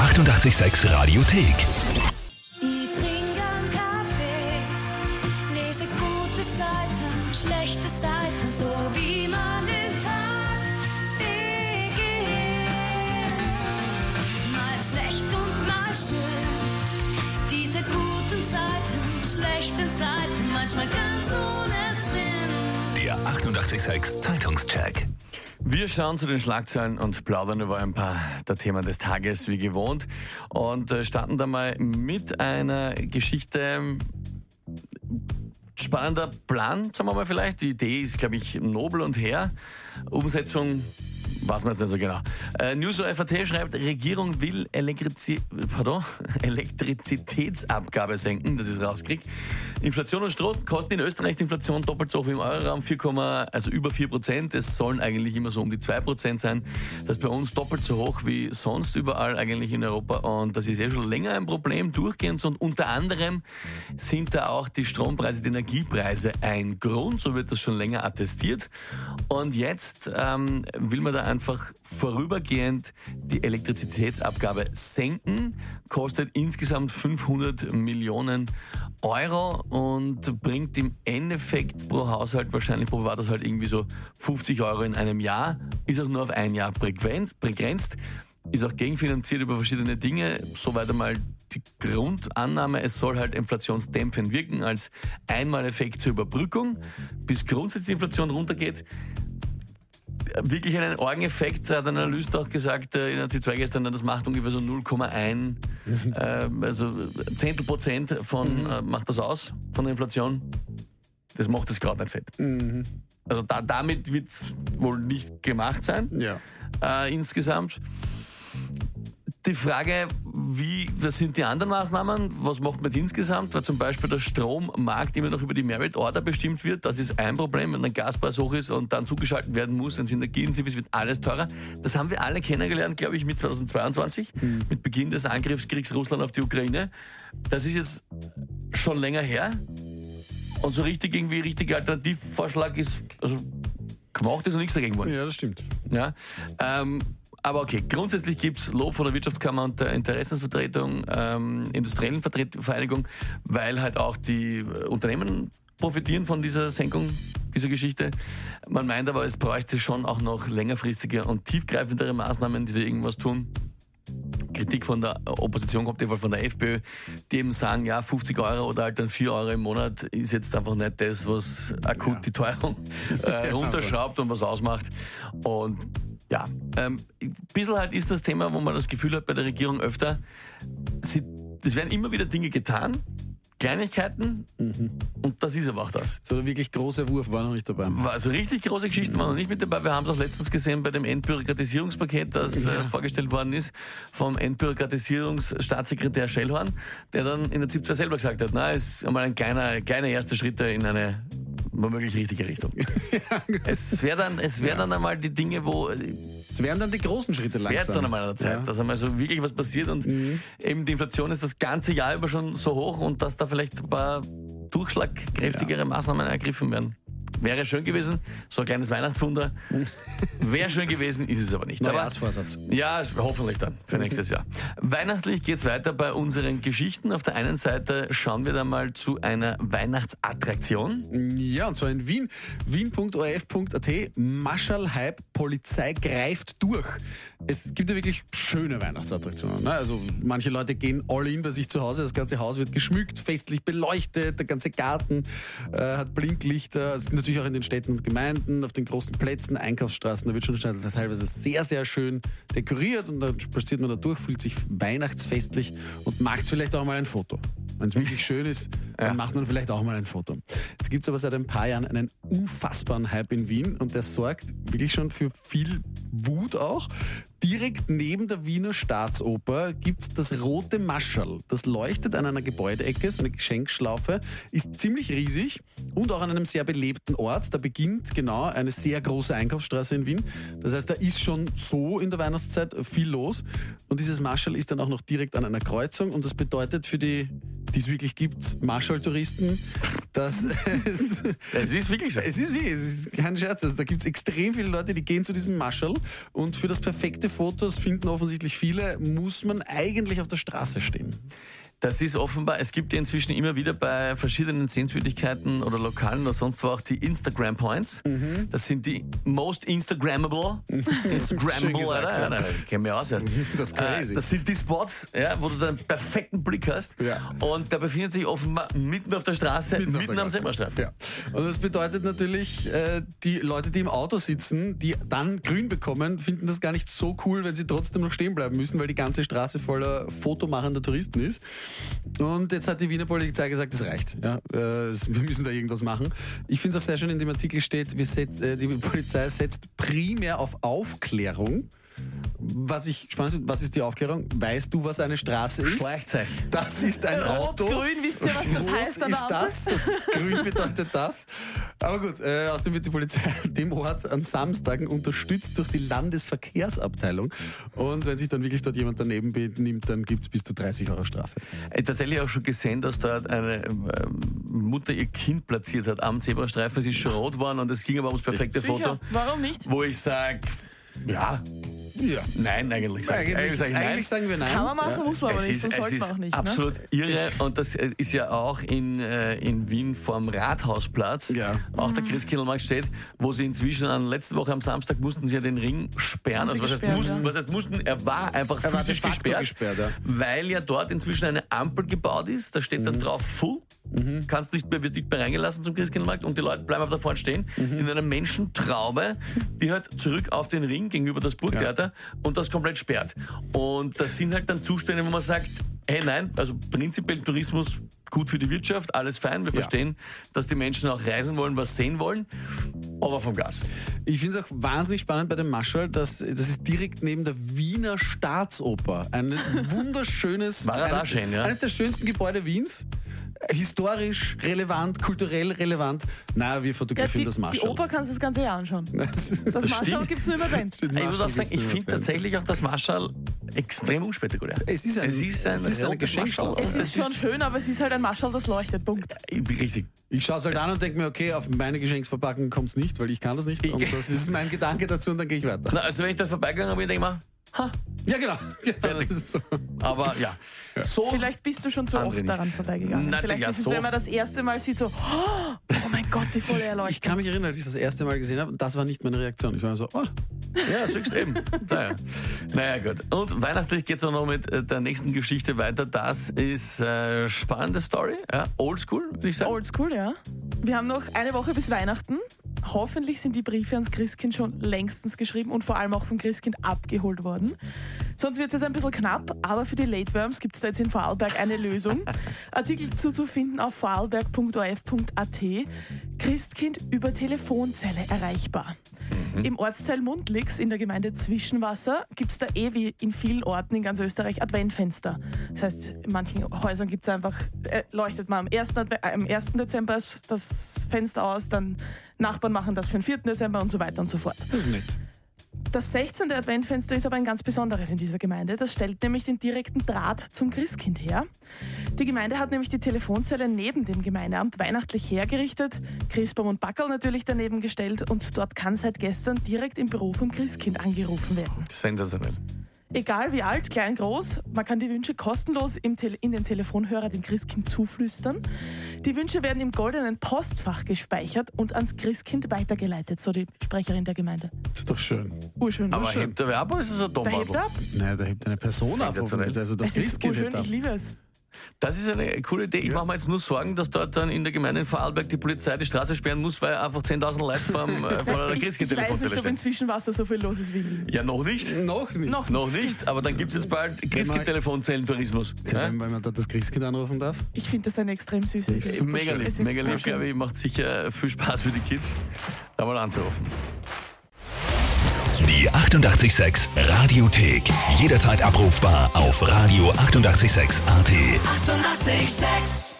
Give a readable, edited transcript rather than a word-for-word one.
886 Radiothek. Ich trinke einen Kaffee, lese gute Seiten, schlechte Seiten, so wie man den Tag beginnt. Mal schlecht und mal schön, diese guten Seiten, schlechten Seiten, manchmal ganz ohne Sinn. Der 886 Zeitungscheck. Wir schauen zu den Schlagzeilen und plaudern über ein paar der Themen des Tages wie gewohnt und starten da mal mit einer Geschichte. Spannender Plan, sagen wir mal vielleicht. Die Idee ist, glaube ich, nobel und hehr. Umsetzung weiß man jetzt nicht so genau. News.fr schreibt, Regierung will Elektrizitätsabgabe senken, das ist rausgekriegt. Inflation und Strom kosten in Österreich die Inflation doppelt so hoch wie im Euroraum, über 4%. Es sollen eigentlich immer so um die 2% sein. Das ist bei uns doppelt so hoch wie sonst überall eigentlich in Europa. Und das ist ja schon länger ein Problem, durchgehend. Und unter anderem sind da auch die Strompreise, die Energiepreise ein Grund. So wird das schon länger attestiert. Und jetzt will man da einfach vorübergehend die Elektrizitätsabgabe senken, kostet insgesamt 500 Millionen Euro und bringt im Endeffekt pro Haushalt, wahrscheinlich pro Privathaushalt irgendwie so 50 Euro in einem Jahr, ist auch nur auf ein Jahr begrenzt, ist auch gegenfinanziert über verschiedene Dinge, soweit einmal die Grundannahme, es soll halt inflationsdämpfend wirken als Einmaleffekt zur Überbrückung, bis grundsätzlich die Inflation runtergeht. Wirklich einen Orgeneffekt, hat ein Analyst auch gesagt in der C2 gestern, das macht ungefähr so 0,1, also Zehntelprozent macht das aus von der Inflation. Das macht das Kraut nicht fett. Also damit wird es wohl nicht gemacht sein, insgesamt. Die Frage, was sind die anderen Maßnahmen? Was macht man jetzt insgesamt? Weil zum Beispiel der Strommarkt immer noch über die Merit Order bestimmt wird. Das ist ein Problem, wenn der Gaspreis hoch ist und dann zugeschaltet werden muss, wenn es energieintensiv ist, wird alles teurer. Das haben wir alle kennengelernt, glaube ich, mit 2022, mit Beginn des Angriffskriegs Russland auf die Ukraine. Das ist jetzt schon länger her. Und so richtiger Alternativvorschlag ist, also gemacht ist und nichts dagegen worden. Ja, das stimmt. Ja. Aber okay, grundsätzlich gibt's Lob von der Wirtschaftskammer und der Interessensvertretung, industriellen Vereinigung, weil halt auch die Unternehmen profitieren von dieser Senkung, dieser Geschichte. Man meint aber, es bräuchte schon auch noch längerfristige und tiefgreifendere Maßnahmen, die da irgendwas tun. Kritik von der Opposition kommt jedenfalls von der FPÖ, die eben sagen, ja, 50 Euro oder halt dann 4 Euro im Monat ist jetzt einfach nicht das, was akut die Teuerung runterschraubt und was ausmacht. Und ja, ein bisschen halt ist das Thema, wo man das Gefühl hat bei der Regierung öfter, es werden immer wieder Dinge getan, Kleinigkeiten, und das ist aber auch das. So der wirklich große Wurf war noch nicht dabei. Also richtig große Geschichten waren noch nicht mit dabei. Wir haben es auch letztens gesehen bei dem Entbürokratisierungspaket, das vorgestellt worden ist vom Entbürokratisierungsstaatssekretär Schellhorn, der dann in der ZIP 2 selber gesagt hat, na, ist einmal ein kleiner erster Schritt in eine womöglich richtige Richtung. Es wäre dann einmal die Dinge, wo... Es wären dann die großen Schritte langsam. Es wäre dann einmal an der Zeit, dass einmal so wirklich was passiert und eben die Inflation ist das ganze Jahr über schon so hoch und dass da vielleicht ein paar durchschlagkräftigere Maßnahmen ergriffen werden. Wäre schön gewesen, so ein kleines Weihnachtswunder. Wäre schön gewesen, ist es aber nicht. Neujahrsvorsatz. Ja, hoffentlich dann für nächstes Jahr. Weihnachtlich geht's weiter bei unseren Geschichten. Auf der einen Seite schauen wir da mal zu einer Weihnachtsattraktion. Ja, und zwar in Wien. Wien.orf.at. Mascherl-Hype, Polizei greift durch. Es gibt ja wirklich schöne Weihnachtsattraktionen. Ne? Also manche Leute gehen all in bei sich zu Hause. Das ganze Haus wird geschmückt, festlich beleuchtet. Der ganze Garten hat Blinklichter. Es gibt natürlich auch in den Städten und Gemeinden, auf den großen Plätzen, Einkaufsstraßen, da wird schon teilweise sehr, sehr schön dekoriert und dann spaziert man da durch, fühlt sich weihnachtsfestlich und macht vielleicht auch mal ein Foto. Wenn es wirklich schön ist, dann macht man vielleicht auch mal ein Foto. Jetzt gibt es aber seit ein paar Jahren einen unfassbaren Hype in Wien und der sorgt wirklich schon für viel Wut auch. Direkt neben der Wiener Staatsoper gibt's das Rote Mascherl. Das leuchtet an einer Gebäudeecke, so eine Geschenkschlaufe, ist ziemlich riesig und auch an einem sehr belebten Ort. Da beginnt genau eine sehr große Einkaufsstraße in Wien. Das heißt, da ist schon so in der Weihnachtszeit viel los. Und dieses Mascherl ist dann auch noch direkt an einer Kreuzung und das bedeutet für die es wirklich gibt, Marschall-Touristen, dass Es ist wirklich so. es ist kein Scherz. Also da gibt es extrem viele Leute, die gehen zu diesem Marschall und für das perfekte Foto, das finden offensichtlich viele, muss man eigentlich auf der Straße stehen. Das ist offenbar, es gibt ja inzwischen immer wieder bei verschiedenen Sehenswürdigkeiten oder Lokalen oder sonst wo auch die Instagram Points. Das sind die most Instagrammable. Schön gesagt, Alter. ja. Ja, kennen wir aus erst. Das ist crazy. Das sind die Spots, ja, wo du dann einen perfekten Blick hast. Ja. Und der befindet sich offenbar mitten auf der Straße, mitten am Zebrastreifen. Ja. Und das bedeutet natürlich, die Leute, die im Auto sitzen, die dann grün bekommen, finden das gar nicht so cool, wenn sie trotzdem noch stehen bleiben müssen, weil die ganze Straße voller fotomachender Touristen ist. Und jetzt hat die Wiener Polizei gesagt, es reicht. Ja, wir müssen da irgendwas machen. Ich finde es auch sehr schön, in dem Artikel steht, die Polizei setzt primär auf Aufklärung. Was ich spannend finde, was ist die Aufklärung? Weißt du, was eine Straße ist? Schleichzeichen. Das ist ein Auto. Rot-Grün, wisst ihr, was das Rot heißt an der ist Ampel? das, grün bedeutet das. Aber gut, außerdem wird die Polizei dem Ort an Samstagen unterstützt durch die Landesverkehrsabteilung. Und wenn sich dann wirklich dort jemand daneben benimmt, dann gibt es bis zu 30 Euro Strafe. Tatsächlich auch schon gesehen, dass dort eine Mutter ihr Kind platziert hat am Zebrastreifen. Es ist schon rot geworden und es ging aber ums perfekte Foto. Sicher, warum nicht? Wo ich sage, ja, nein, eigentlich sage ich nein. Eigentlich sagen wir nein. Kann man machen, muss man aber Es nicht, ist, so es sollte ist man auch nicht. absolut irre und das ist ja auch in Wien vorm Rathausplatz, Ja. auch der Christkindlmarkt steht, wo sie inzwischen letzte Woche am Samstag mussten sie ja den Ring sperren. Haben sie Also gesperrt, was heißt mussten? Er war einfach Er war physisch de facto gesperrt, ja. weil ja dort inzwischen eine Ampel gebaut ist, da steht dann drauf full. Wirst nicht mehr reingelassen zum Christkindlmarkt und die Leute bleiben auf der Vorne stehen in einer Menschentraube, die halt zurück auf den Ring gegenüber das Burgtheater und das komplett sperrt. Und das sind halt dann Zustände, wo man sagt, hey nein, also prinzipiell Tourismus gut für die Wirtschaft, alles fein, wir verstehen, dass die Menschen auch reisen wollen, was sehen wollen, aber vom Gas. Ich finde es auch wahnsinnig spannend bei dem Marschall, das ist direkt neben der Wiener Staatsoper. Ein wunderschönes, War ja da schön, ja. eines der schönsten Gebäude Wiens. Historisch relevant, kulturell relevant. Na, wir fotografieren das die Marschall. Oper kannst du das ganze Jahr anschauen. Das Marschall stimmt. gibt es nur im Event. Ich muss auch sagen, ich finde tatsächlich auch das Marschall extrem unspektakulär. Es ist eine rotes Geschenkschlacht. Marschall. Es ist schon schön, aber es ist halt ein Marschall, das leuchtet. Punkt. Richtig. Ich schaue es halt an und denke mir, okay, auf meine Geschenksverpackung kommt es nicht, weil ich kann das nicht. Und das ist mein Gedanke dazu und dann gehe ich weiter. Na, also wenn ich da vorbeigegangen bin, denke ich mir, Ja, genau. Ja, das ist so. aber ja. So Vielleicht bist du schon zu Andere oft daran nicht. vorbeigegangen. Na, Vielleicht ja, ist es, so wenn man das erste Mal sieht, so, oh mein Gott, die volle Ich Erleuchtung. kann mich erinnern, als ich das erste Mal gesehen habe, das war nicht meine Reaktion. Ich war so, oh, Ja, siehst eben. Naja, gut. Und weihnachtlich geht es auch noch mit der nächsten Geschichte weiter. Das ist spannende Story. Ja, oldschool, würde ich sagen. Oldschool, ja. Wir haben noch eine Woche bis Weihnachten. Hoffentlich sind die Briefe ans Christkind schon längstens geschrieben und vor allem auch vom Christkind abgeholt worden. Sonst wird es jetzt ein bisschen knapp, aber für die Lateworms gibt es da jetzt in Vorarlberg eine Lösung. Artikel zu finden auf vorarlberg.orf.at. Christkind über Telefonzelle erreichbar. Im Ortsteil Mundlix in der Gemeinde Zwischenwasser gibt es da wie in vielen Orten in ganz Österreich Adventfenster. Das heißt, in manchen Häusern gibt es einfach, leuchtet man am 1. Dezember das Fenster aus, dann Nachbarn machen das für den 4. Dezember und so weiter und so fort. das ist nett. Das 16. Adventfenster ist aber ein ganz besonderes in dieser Gemeinde. Das stellt nämlich den direkten Draht zum Christkind her. Die Gemeinde hat nämlich die Telefonzelle neben dem Gemeindeamt weihnachtlich hergerichtet, Christbaum und Backerl natürlich daneben gestellt und dort kann seit gestern direkt im Büro vom Christkind angerufen werden. Sensationell. Egal wie alt, klein, groß, man kann die Wünsche kostenlos in den Telefonhörer dem Christkind zuflüstern. Die Wünsche werden im goldenen Postfach gespeichert und ans Christkind weitergeleitet, so die Sprecherin der Gemeinde. Das ist doch schön. Urschön, Aber urschön. hebt er wer ab oder ist es ein Da hebt Dombalbo? er ab. Nein, da hebt eine Person ab. Sensationell. Also das Es ist Christkind urschön, hebt ab. ich liebe es. Das ist eine coole Idee. Ich mache mir jetzt nur Sorgen, dass dort dann in der Gemeinde in Vorarlberg die Polizei die Straße sperren muss, weil einfach 10.000 Leute vor der Ich weiß Christkind-Telefonzelle nicht, ob stehen. in Zwischenwasser so viel los ist wie in Wien. Ja, noch nicht. Noch nicht. Noch nicht, aber dann gibt es jetzt bald Christkind-Telefonzellentourismus. Ja, Ja? weil man dort das Christkind anrufen darf. Ich finde das eine extrem süße Idee. Ist mega lieb, Es ist mega lieb, urschön. glaube ich. Macht sicher viel Spaß für die Kids, da mal anzurufen. Die 88,6 Radiothek. Jederzeit abrufbar auf radio886.at. 88,6. Eighty-eight, sex.